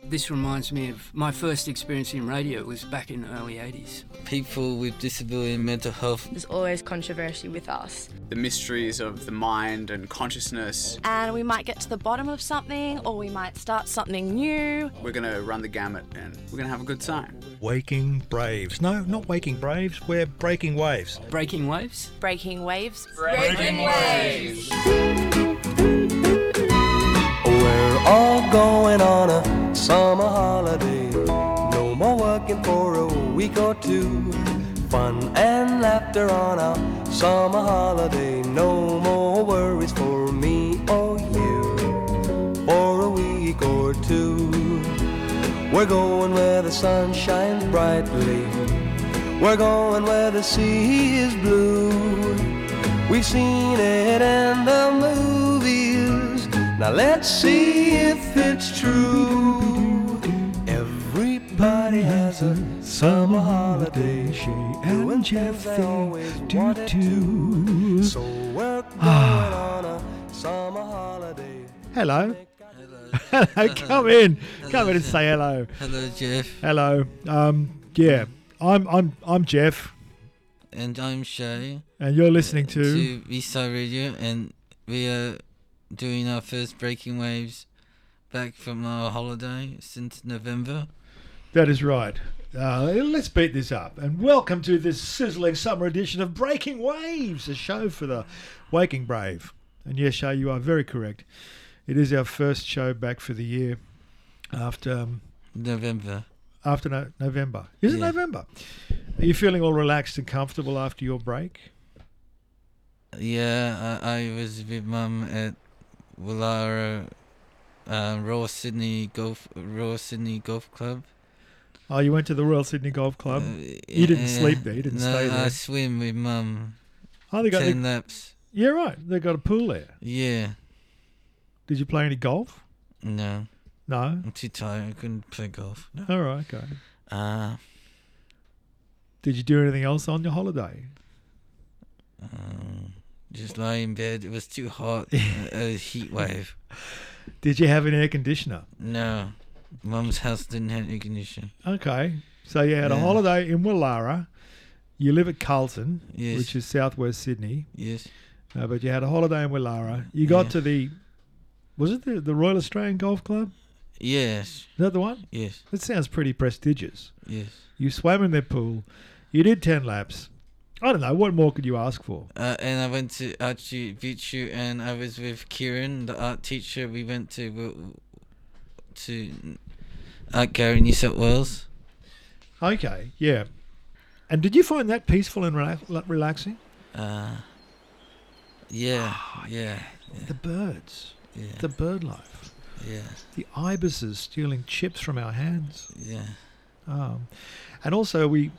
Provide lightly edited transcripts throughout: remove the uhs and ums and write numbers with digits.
This reminds me of my first experience in radio. It was back in the early 80s. People with disability and mental health. There's always controversy with us. The mysteries of the mind and consciousness. And we might get to the bottom of something, or we might start something new. We're going to run the gamut and we're going to have a good time. Waking Braves. No, not Waking Braves. We're Breaking Waves. Breaking waves? Breaking waves. Breaking waves. We're all going on a summer holiday. No more working for a week or two. Fun and laughter on our summer holiday. No more worries for me or you for a week or two. We're going where the sun shines brightly. We're going where the sea is blue. We've seen it in the movies. Now let's see if it's true. Everybody has a summer holiday. Shay and Jeff do. So we're going on a summer holiday. Hello. Hello. Hello. Come in and say hello. Hello, Jeff. Hello. Yeah. I'm Jeff. And I'm Shay. And you're listening to Eastside Radio, and we are doing our first Breaking Waves back from our holiday since November. That is right. Let's beat this up. And welcome to this sizzling summer edition of Breaking Waves, a show for the Waking Brave. And yes, Shay, you are very correct. It is our first show back for the year after November. November. Is it November? Are you feeling all relaxed and comfortable after your break? Yeah, I was with Mum at Woollahra Royal Sydney Golf Club. Oh, you went to the Royal Sydney Golf Club? You didn't sleep there, you didn't stay there? No, I swim with Mum. Oh, they got 10 laps. Yeah, right. They got a pool there. Yeah. Did you play any golf? No. No? I'm too tired. I couldn't play golf. No. All right, okay. Did you do anything else on your holiday? Just lie in bed. It was too hot. A heat wave. Did you have an air conditioner? No. Mum's house didn't have air conditioning. Okay. So you had a holiday in Woollahra. You live at Carlton, which is southwest Sydney. Yes. But you had a holiday in Woollahra. You got to the... Was it the Royal Australian Golf Club? Yes. Is that the one? Yes. That sounds pretty prestigious. Yes. You swam in their pool. You did 10 laps. I don't know. What more could you ask for? And I went to Archie Beachu, and I was with Kieran, the art teacher. We went to Art Gallery, New South Wales. Okay, yeah. And did you find that peaceful and relaxing? Yeah. The birds. Yeah. The bird life. Yeah. The ibises stealing chips from our hands. Yeah. And also we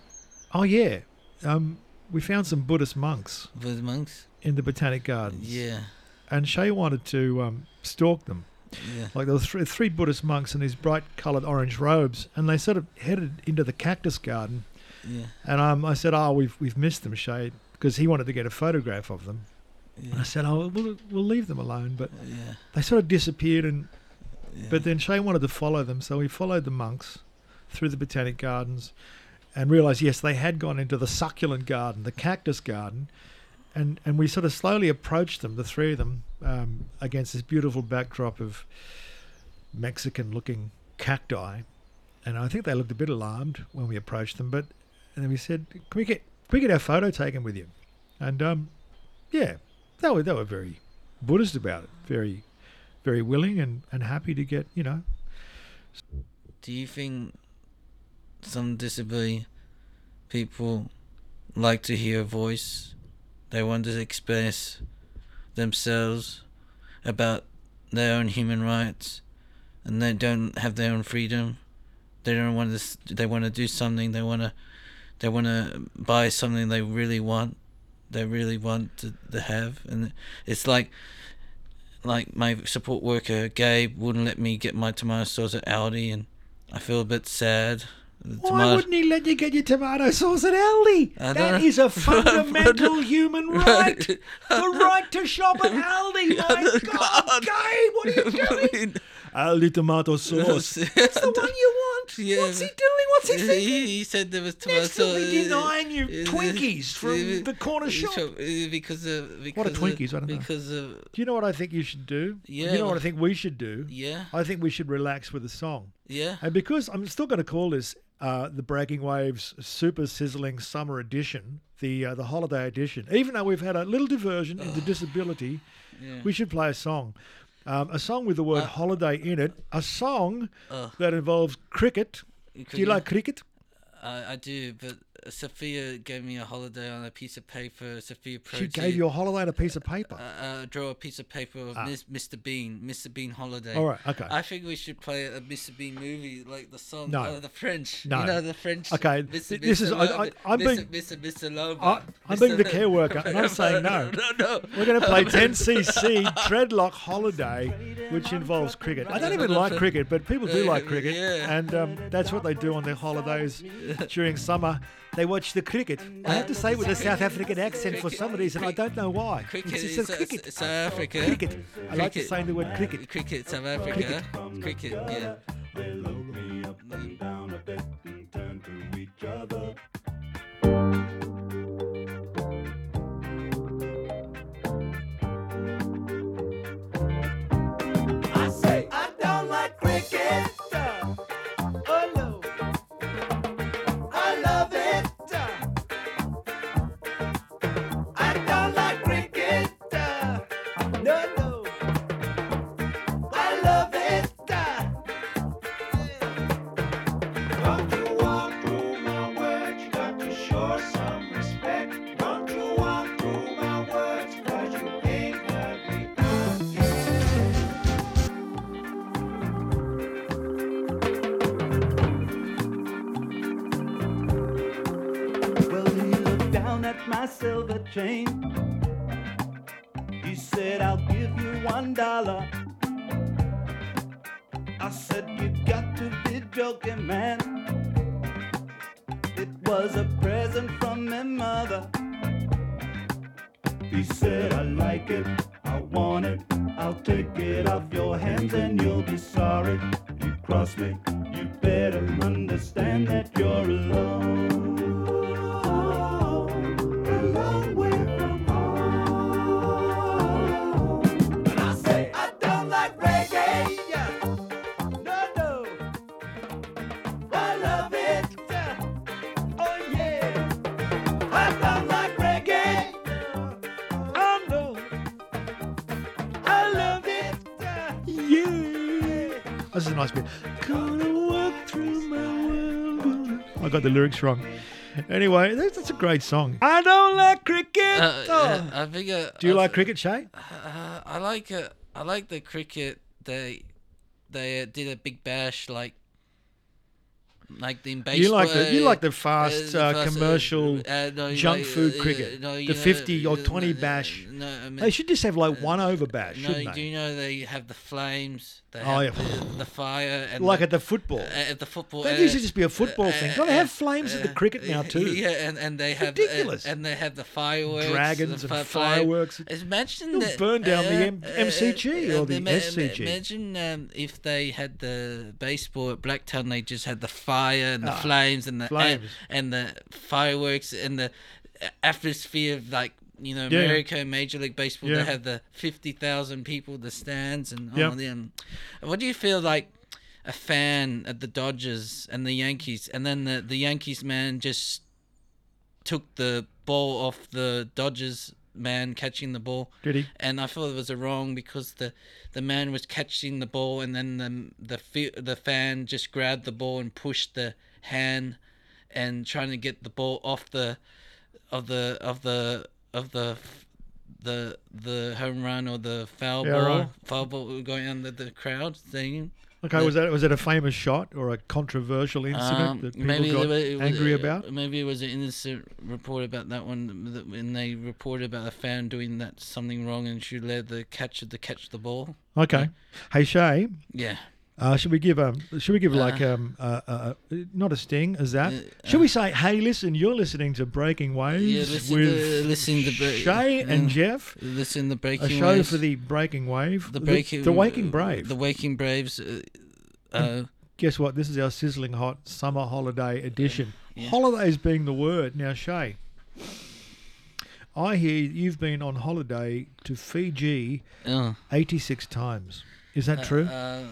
found some Buddhist monks. Buddhist monks? In the Botanic Gardens. Yeah. And Shay wanted to stalk them. Yeah. Like there were three Buddhist monks in these bright coloured orange robes, and they sort of headed into the cactus garden. Yeah. And I said, we've missed them, Shay, because he wanted to get a photograph of them. Yeah. And I said, we'll leave them alone. But they sort of disappeared, but then Shay wanted to follow them, so we followed the monks through the Botanic Gardens and realised, yes, they had gone into the succulent garden, the cactus garden, and we sort of slowly approached them, the three of them, against this beautiful backdrop of Mexican-looking cacti. And I think they looked a bit alarmed when we approached them, and then we said, can we get our photo taken with you? And they were very Buddhist about it, very, very willing and happy to get, Do you think some disability people like to hear a voice? They want to express themselves about their own human rights, and they don't have their own freedom. They don't want to. They want to do something. They want to buy something they really want. They really want to have, and it's like my support worker Gabe wouldn't let me get my tomato sauce at Aldi, and I feel a bit sad. Why wouldn't he let you get your tomato sauce at Aldi? That is a fundamental human right. The right to shop at Aldi. My God, Gabe, what are you doing? the tomato sauce. That's the one you want. Yeah, What's he doing? What's he thinking? He said there was tomato. Instantly denying you Twinkies from the corner shop. Because what are Twinkies? I don't know. Do you know what I think you should do? Yeah. You know what I think we should do? Yeah. I think we should relax with a song. Yeah. And because I'm still going to call this the Bragging Waves Super Sizzling Summer Edition, the holiday edition, even though we've had a little diversion into disability, we should play a song. A song with the word holiday in it. A song that involves cricket. Do you like cricket? I do, but Sophia gave me a holiday on a piece of paper. Sophia She gave you a holiday on a piece of paper? Draw a piece of paper of Mr. Mr. Bean holiday. All right, okay. I think we should play a Mr. Bean movie, like the song, the French. No. You know, the French. Okay, this is, I'm being... Mr. Lobo. I'm being the care worker, and I'm saying no. No. We're going to play 10cc Dreadlock Holiday, which involves cricket. I don't even like cricket, but people do like cricket, and that's what they do on their holidays during summer. They watch the cricket. I have to say with a South African accent for some reason. I don't know why. Cricket. It's cricket. South Africa. Cricket. I like to say the word cricket. Cricket, South Africa. Cricket, yeah. They load me up and down a bit and turn to each other. I say I don't like cricket. Oh no. I love it. I don't like cricket. No. I love it. Don't you walk through my words, you got to show some respect. Don't you walk through my words, 'cause you ain't heard me out yet. Well, he looked down at my silver chain. He said, I'll give you $1. I said, you got to be joking, man. It was a present from my mother. He said, I like it, I want it, I'll take it off your hands and you'll be sorry. You cross me, you better understand that you're alone. A long way from home. And I say, I don't like reggae. No. I love it. Oh yeah. I don't like reggae. Oh no. I love it. Yeah. This is a nice bit. Gonna walk through my world. I got the lyrics wrong. Anyway, that's a great song. I don't like cricket. I think. Do you like cricket, Shay? I like it. I like the cricket. They did a big bash like in baseball. You like the fast commercial junk food cricket. The 50 or 20 bash. No, I mean, they should just have like 1 over bash, shouldn't they? Do you know they have the flames? They Oh, have yeah. the fire and Like at the football. At the football. That used to just be a football thing. Don't they have flames at the cricket now too? Yeah, and they have ridiculous. And they have the fireworks, Dragons and fireworks. Imagine They'll that burn down the MCG or the SCG. Imagine if they had the baseball at Blacktown, they just had the fire and the flames and the and the fireworks and the atmosphere of like. You know, America, Major League Baseball, they have the 50,000 people, the stands, and all them. What do you feel like a fan at the Dodgers and the Yankees, and then the Yankees man just took the ball off the Dodgers man catching the ball? Did he? And I thought it was a wrong because the man was catching the ball, and then the fan just grabbed the ball and pushed the hand and trying to get the ball off the home run or the foul ball, right. Foul ball going under the crowd singing. Okay, was it a famous shot or a controversial incident that people got angry about? Maybe it was an innocent report about that one, when they reported about a fan doing something wrong and she led the catcher to catch the ball. Okay. Hey, Shay. Yeah. Should we give not a sting, a zap? Should we say, hey, listen, you're listening to Breaking Waves listen with Shay and Jeff? Listen to Breaking Waves. A show for the Breaking Wave. The Waking Brave. The Waking Braves. Guess what? This is our sizzling hot summer holiday edition. Yeah. Holidays being the word. Now, Shay, I hear you've been on holiday to Fiji 86 times. Is that true?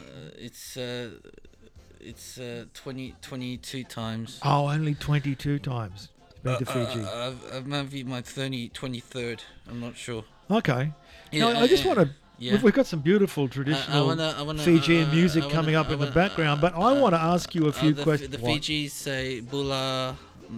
It's 22 times. Oh, only 22 times. Been to Fiji. I've maybe my 23rd. I'm not sure. Okay. Yeah, now, I just want to. Yeah. We've got some beautiful traditional Fijian music coming up in the background, but I want to ask you a few questions. The Fijis say bula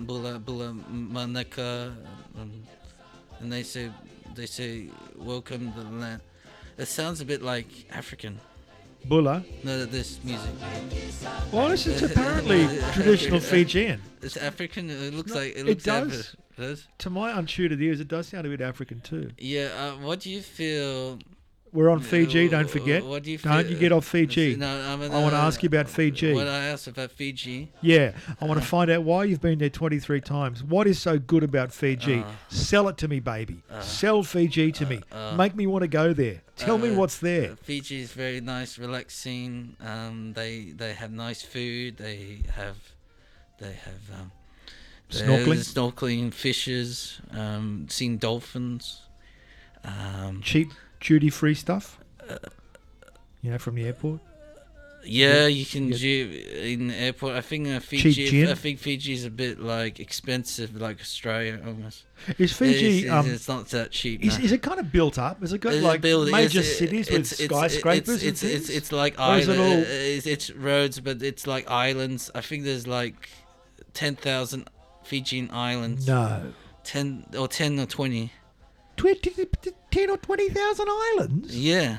maneka, and they say welcome to the land. It sounds a bit like African. Bula? No, this music. Well, this is apparently traditional Fijian. It's African. It looks like it It looks does. To my untutored ears, it does sound a bit African too. Yeah. What do you feel? We're on Fiji, don't forget. What do you don't you get off Fiji. No, I want to ask you about Fiji. What I asked about Fiji? Yeah, I want to find out why you've been there 23 times. What is so good about Fiji? Sell it to me, baby. Sell Fiji to me. Make me want to go there. Tell me what's there. Fiji is very nice, relaxing. They have nice food. They have snorkeling, fishes, seen dolphins. Cheap duty-free stuff, from the airport. Yeah, you can do in the airport. I think Fiji. I think Fiji is a bit like expensive, like Australia almost. Is Fiji? It's not that cheap. Is it kind of built up? Has it got major cities with skyscrapers? It's like islands. It's roads, but it's like islands. I think there's like 10,000 Fijian islands. No, 10 or 20. 10 or 20,000 islands? Yeah.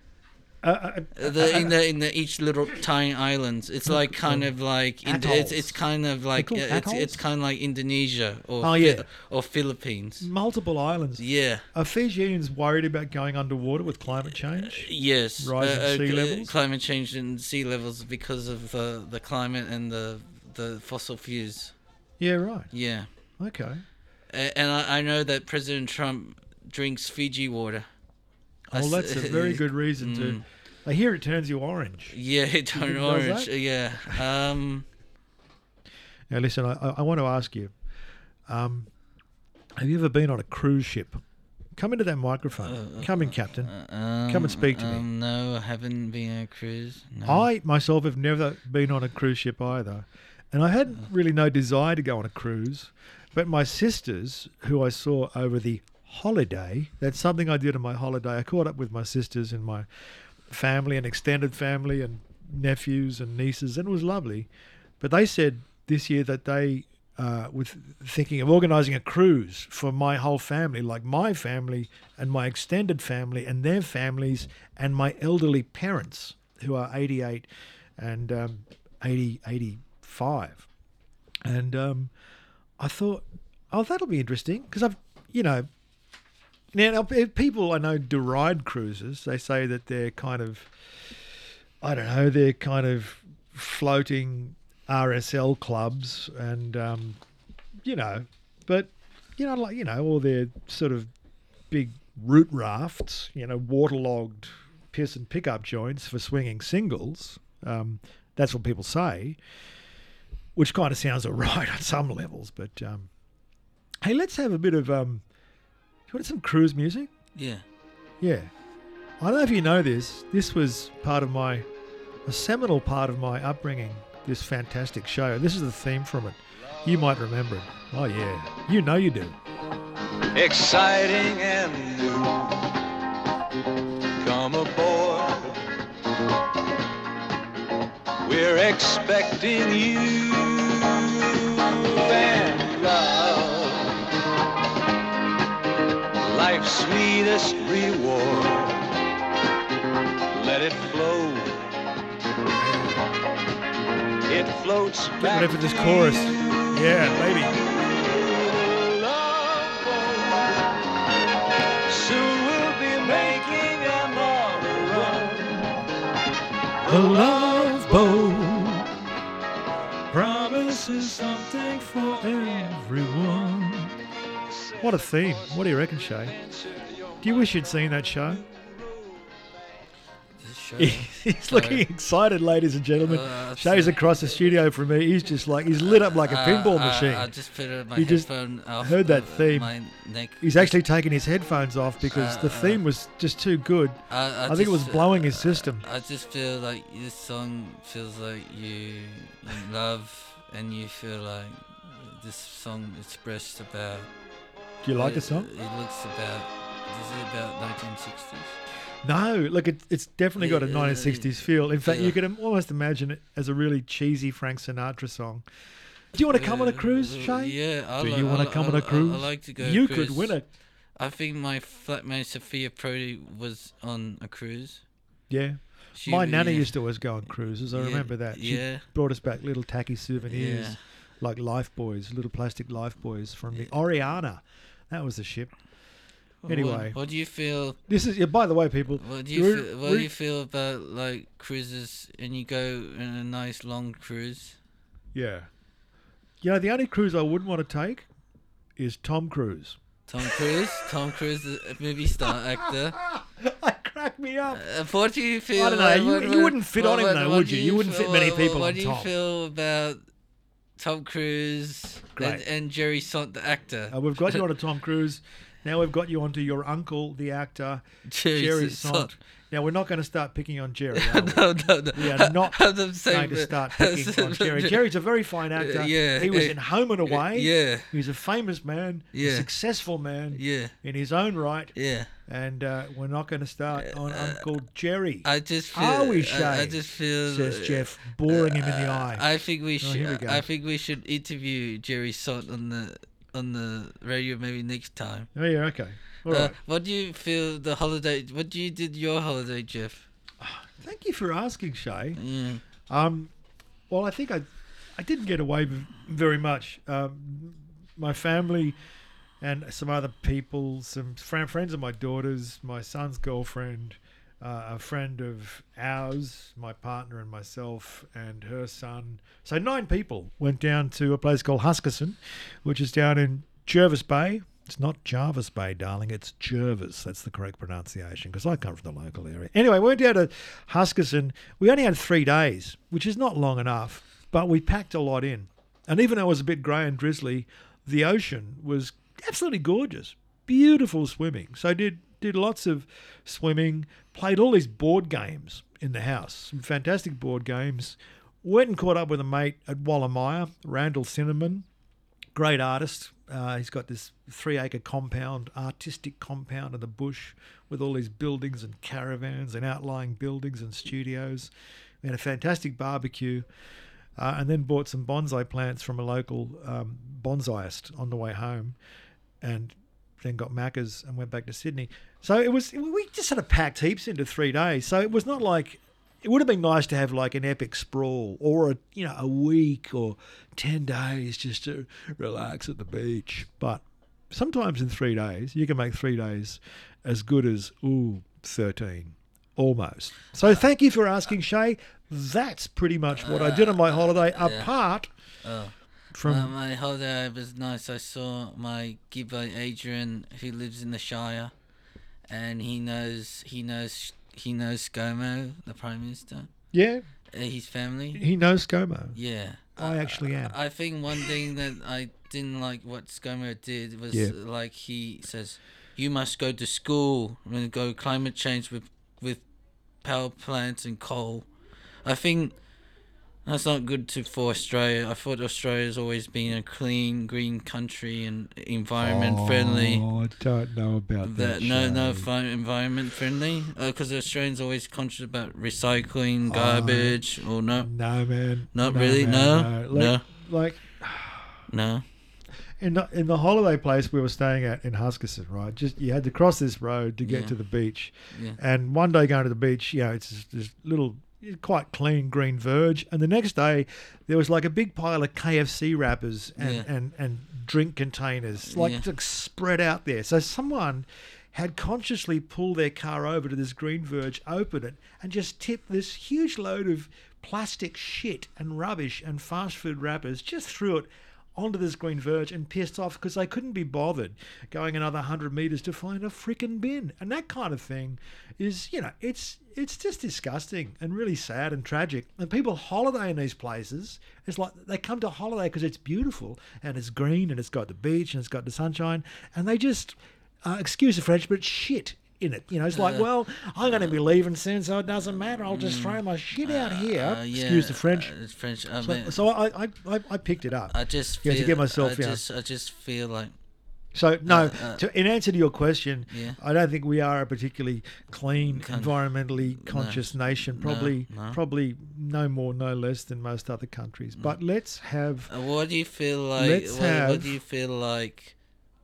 In each little tiny islands, it's like kind of like it's kind of like Indonesia or Philippines. Multiple islands. Yeah. Are Fijians worried about going underwater with climate change? Yes. Rising sea levels. Climate change and sea levels because of the climate and the fossil fuels. Yeah. Right. Yeah. Okay. And I know that President Trump drinks Fiji water. Well, that's a very good reason to. I hear it turns you orange. Yeah, it turns orange. Yeah. Now listen, I want to ask you. Have you ever been on a cruise ship? Come into that microphone. Come in, Captain. Come and speak to me. No, I haven't been on a cruise. No. I myself have never been on a cruise ship either, and I had really no desire to go on a cruise. But my sisters, who I saw over the holiday, that's something I did on my holiday. I caught up with my sisters and my family and extended family and nephews and nieces, and it was lovely. But they said this year that they were thinking of organising a cruise for my whole family, like my family and my extended family and their families and my elderly parents who are 88 and 85. And I thought, that'll be interesting because now people I know deride cruises. They say that they're kind of, they're kind of floating RSL clubs and, all their sort of big root rafts, waterlogged piss and pickup joints for swinging singles. That's what people say. Which kind of sounds all right on some levels, but hey, let's have a bit of you want some cruise music? Yeah. Yeah. I don't know if you know this. This was a seminal part of my upbringing. This fantastic show. This is the theme from it. You might remember it. Oh yeah, you know you do. Exciting and new. Come aboard. We're expecting you and love, life's sweetest reward. Let it flow. It floats back. Get ready for this chorus. Yeah, baby. Soon we'll be making another run. The love boat. Promises something for everyone. What a theme. What do you reckon, Shay? Do you wish you'd seen that show? He's looking excited, ladies and gentlemen. Shay's across the studio from me. He's just like, he's lit up like a pinball machine. I just put my He just headphone off. heard that theme. My neck. He's actually taken his headphones off because the theme was just too good. I think it was blowing his system. I just feel like this song feels like you love, and you feel like this song expressed about. Do you like the song? It looks about. Is it about 1960s? No, look, it's definitely got a 1960s feel. In fact, you can almost imagine it as a really cheesy Frank Sinatra song. Do you want to come on a cruise, Shay? Yeah, Do you want to come on a cruise? I like to go. You cruise. could win it. I think my flatmate Sophia Prodi was on a cruise. Yeah. My nanny used to always go on cruises. I remember that. She brought us back little tacky souvenirs, like life buoys, little plastic life buoys from the Oriana. That was the ship. Anyway, what do you feel? This is, by the way, people. What do you feel about like cruises, and you go on a nice long cruise? Yeah. You know, the only cruise I wouldn't want to take is Tom Cruise. Tom Cruise, a movie star actor. That cracked me up. What do you feel? I don't know. You wouldn't fit on him though, would you? You wouldn't fit many people on Tom. What do you feel about Tom Cruise and Jerry Sant, the actor? We've got you on to Tom Cruise. Now we've got you onto your uncle, the actor, Jerry Sant. Now, we're not going to start picking on Jerry, are we? No. We are not going to start picking on Jerry. Jerry's a very fine actor. He was in Home and Away. Yeah. He's a famous man, a successful man in his own right. Yeah. And we're not going to start on Uncle Jerry. I just feel, are we, Shay? I just feel, says Jeff, boring him in the eye. I think we should. I think we should interview Jerry Sant on the radio maybe next time. Oh yeah, okay. All right. What do you feel the holiday? What do you did your holiday, Jeff? Thank you for asking, Shay. Yeah. Well, I think I didn't get away very much. My family and some other people, some friends of my daughter's, my son's girlfriend, a friend of ours, my partner and myself and her son. So 9 people went down to a place called Huskisson, which is down in Jervis Bay. It's not Jarvis Bay, darling. It's Jervis. That's the correct pronunciation because I come from the local area. Anyway, we went down to Huskisson. We only had 3 days, which is not long enough, but we packed a lot in. And even though it was a bit grey and drizzly, the ocean was absolutely gorgeous. Beautiful swimming. So did lots of swimming, played all these board games in the house, some fantastic board games. Went and caught up with a mate at Wallamaya, Randall Cinnamon, great artist. He's got this 3-acre compound, artistic compound in the bush with all these buildings and caravans and outlying buildings and studios. We had a fantastic barbecue and then bought some bonsai plants from a local bonsaiist on the way home and then got Macca's and went back to Sydney. So we just sort of packed heaps into 3 days. So it was not like, it would have been nice to have like an epic sprawl or a week or 10 days just to relax at the beach. But sometimes in 3 days, you can make 3 days as good as 13, almost. So thank you for asking, Shay. That's pretty much what I did on my holiday, apart from my holiday was nice. I saw my gibbo Adrian, who lives in the Shire, and he knows ScoMo, the Prime Minister. Yeah. His family. He knows ScoMo. Yeah. I actually am. I think one thing that I didn't like what ScoMo did was like he says, you must go to school and go climate change with power plants and coal. I think that's not good for Australia. I thought Australia's always been a clean, green country and environment friendly. Oh, I don't know about that. Environment friendly? Because the Australians are always conscious about recycling, garbage, or no? No, man. Not really? No? No. In the holiday place we were staying at in Huskisson, right? Just you had to cross this road to get to the beach. Yeah. And one day going to the beach, it's this little quite clean green verge, and the next day there was like a big pile of KFC wrappers and drink containers like spread out there. So someone had consciously pulled their car over to this green verge, opened it, and just tipped this huge load of plastic shit and rubbish and fast food wrappers, just threw it onto this green verge and pissed off because they couldn't be bothered going another 100 metres to find a frickin' bin. And that kind of thing is, it's just disgusting and really sad and tragic. And people holiday in these places. It's like they come to holiday because it's beautiful and it's green and it's got the beach and it's got the sunshine, and they just, excuse the French, but shit in it. It's like, well, I'm going to be leaving soon, so it doesn't matter. I'll just throw my shit out here. Excuse the French. It's French. So I picked it up. I just feel, to get myself. I just feel like. So no, in answer to your question, Yeah. I don't think we are a particularly clean, environmentally conscious nation. Probably no more, no less than most other countries. But let's have. What do you feel like? What do you feel like?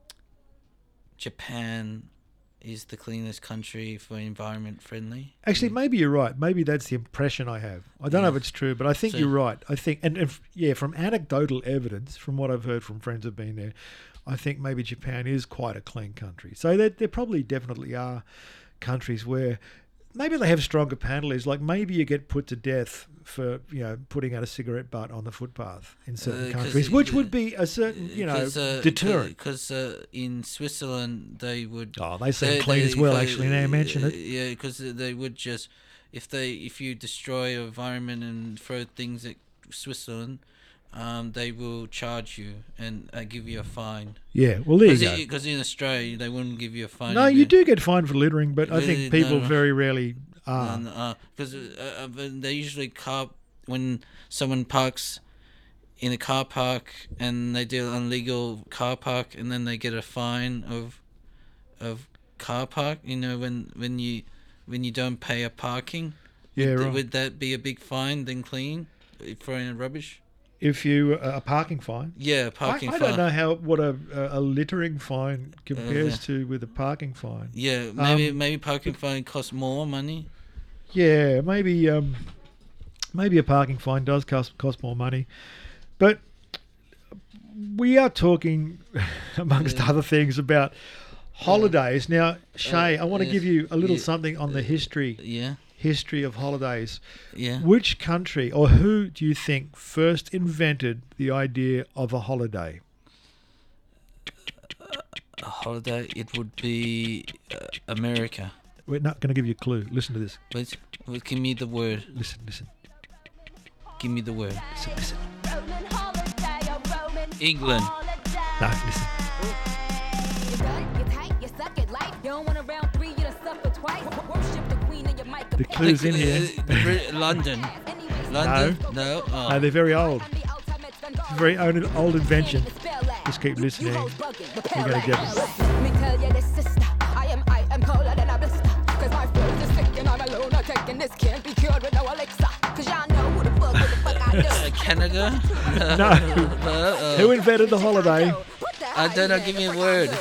Japan is the cleanest country for environment friendly. Actually, maybe you're right. Maybe that's the impression I have. I don't know if it's true, but I think you're right. I think, from anecdotal evidence, from what I've heard from friends who've been there, I think maybe Japan is quite a clean country. So there probably definitely are countries where maybe they have stronger penalties. Like maybe you get put to death for putting out a cigarette butt on the footpath in certain countries, which would be a certain deterrent. Because in Switzerland they would. Oh, they seem clean as well. Actually, now you mention it. Yeah, because they would just if you destroy your environment and throw things at Switzerland, they will charge you and give you a fine. Yeah, well, there you go. Because in Australia, they wouldn't give you a fine. No, you do get fined for littering, but I think people very rarely are. Because they usually when someone parks in a car park and they do an illegal car park, and then they get a fine of car park. When you don't pay a parking. Yeah, right. Would that be a big fine then clean throwing in rubbish? If you a parking fine, parking fine. I don't know what a littering fine compares to with a parking fine. Yeah, maybe parking fine costs more money. Yeah, maybe a parking fine does cost more money, but we are talking, amongst other things, about holidays. Now, Shay, I want to give you a little something on the history. History of holidays. Yeah. Which country or who do you think first invented the idea of a holiday? A holiday, it would be America. We're not going to give you a clue. Listen to this. Wait, give me the word. Listen. Give me the word. Listen. England. No, listen. The clue's in here. London. No. No. Oh. No, they're very old. It's a very old invention. Just keep listening. You're going to get it. Canada? No. Who invented the holiday? I don't know. Give me a word.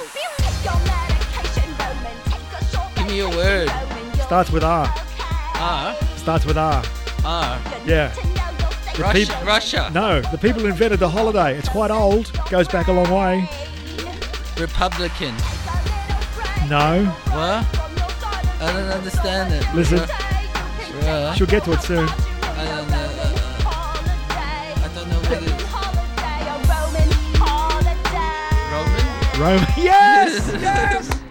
Give me a word. Starts with R. R? Starts with R. R? Yeah. Russia? No, the people who invented the holiday. It's quite old. Goes back a long way. Republican? No. What? I don't understand it. Listen. She'll get to it soon. I don't know. I don't know what it is. Roman? Yes! Yes!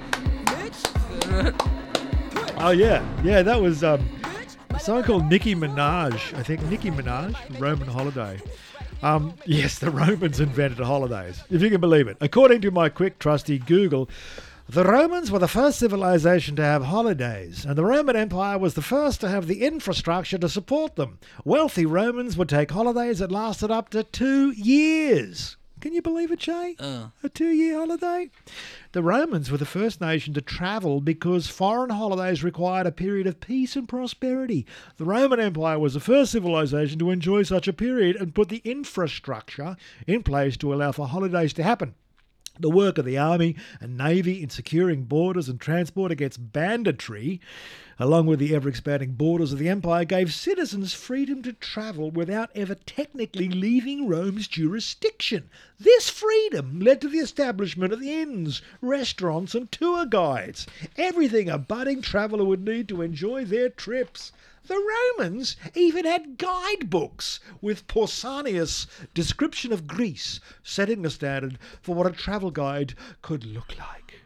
Oh, yeah. Yeah, that was someone called Nicki Minaj. I think Nicki Minaj, Roman holiday. Yes, the Romans invented holidays, if you can believe it. According to my quick, trusty Google, the Romans were the first civilization to have holidays, and the Roman Empire was the first to have the infrastructure to support them. Wealthy Romans would take holidays that lasted up to 2 years. Can you believe it, Shay? A 2-year holiday? The Romans were the first nation to travel because foreign holidays required a period of peace and prosperity. The Roman Empire was the first civilization to enjoy such a period and put the infrastructure in place to allow for holidays to happen. The work of the army and navy in securing borders and transport against banditry, along with the ever-expanding borders of the empire, gave citizens freedom to travel without ever technically leaving Rome's jurisdiction. This freedom led to the establishment of inns, restaurants and tour guides, everything a budding traveller would need to enjoy their trips. The Romans even had guidebooks with Pausanias' description of Greece, setting the standard for what a travel guide could look like.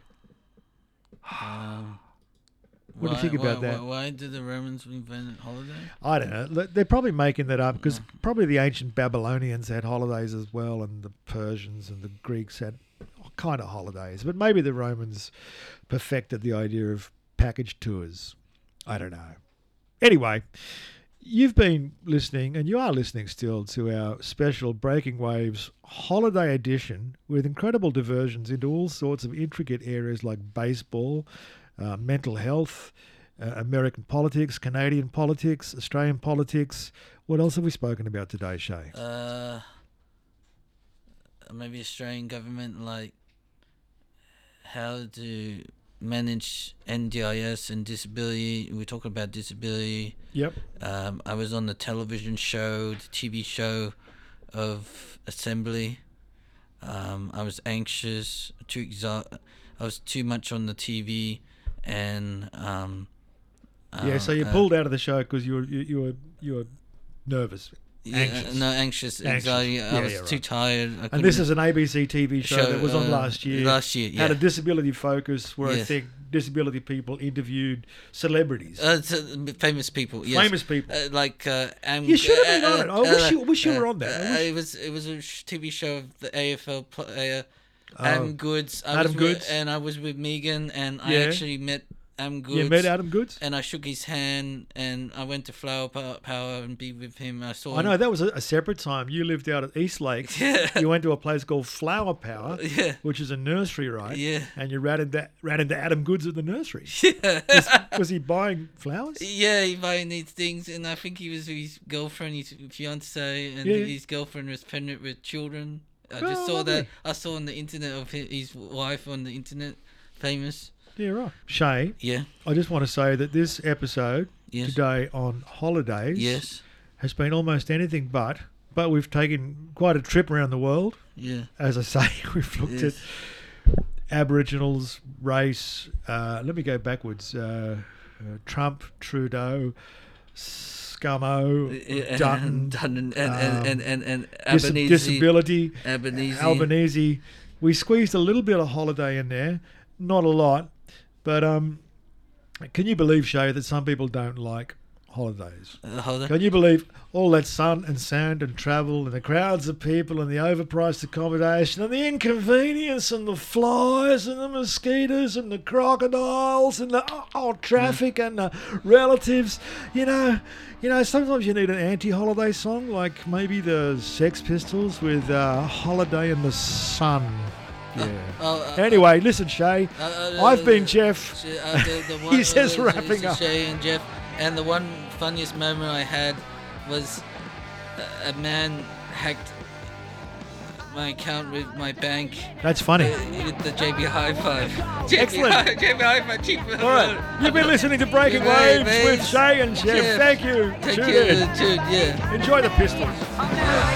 What do you think about that? Why did the Romans invent holiday? I don't know. They're probably making that up because probably the ancient Babylonians had holidays as well, and the Persians and the Greeks had kind of holidays. But maybe the Romans perfected the idea of package tours. I don't know. Anyway, you've been listening, and you are listening still, to our special Breaking Waves holiday edition with incredible diversions into all sorts of intricate areas like baseball, mental health, American politics, Canadian politics, Australian politics. What else have we spoken about today, Shay? Maybe Australian government, like how to manage NDIS and disability. We're talking about disability. Yep. I was on the television show, the TV show of Assembly. I was anxious, I was too much on the TV, and so you pulled out of the show because you were nervous. Anxious, anxiety. I was too tired. And this is an ABC TV show that was on last year. Had a disability focus where I think disability people interviewed celebrities. Famous people, yes. Famous people. You should have been on it. I wish you were on that. It was a TV show of the AFL player, Adam Goods. And I was with Megan, and I actually met Adam Goods. You met Adam Goods? And I shook his hand, and I went to Flower Power and be with him. I know, that was a separate time. You lived out at Eastlake. Yeah. You went to a place called Flower Power, which is a nursery, right? Yeah. And you ran into Adam Goods at the nursery. Yeah. Was he buying flowers? Yeah, he buying these things, and I think he was with his girlfriend, his fiancée, and his girlfriend was pregnant with children. I just saw that. I saw on the internet of his wife on the internet, famous. Yeah, right. Shay, I just want to say that this episode today on holidays has been almost anything but we've taken quite a trip around the world. Yeah. As I say, we've looked at Aboriginals, race. Let me go backwards. Trump, Trudeau, Scummo, Dutton, and Albanese. Disability, Albanese. We squeezed a little bit of holiday in there, not a lot. But can you believe, Shay, that some people don't like holidays? Can you believe all that sun and sand and travel and the crowds of people and the overpriced accommodation and the inconvenience and the flies and the mosquitoes and the crocodiles and the traffic and the relatives? You know, sometimes you need an anti-holiday song, like maybe the Sex Pistols with Holiday in the Sun. Yeah. Anyway, listen, Shay. I've been Jeff. He says wrapping up. Shay and Jeff. And the one funniest moment I had was a man hacked my account with my bank. That's funny. With the JB Hi-Fi. Excellent. JB Hi-Fi. All right. You've been listening to Breaking Waves with Shay and Jeff. Thank you. Tune in. Enjoy the Pistols.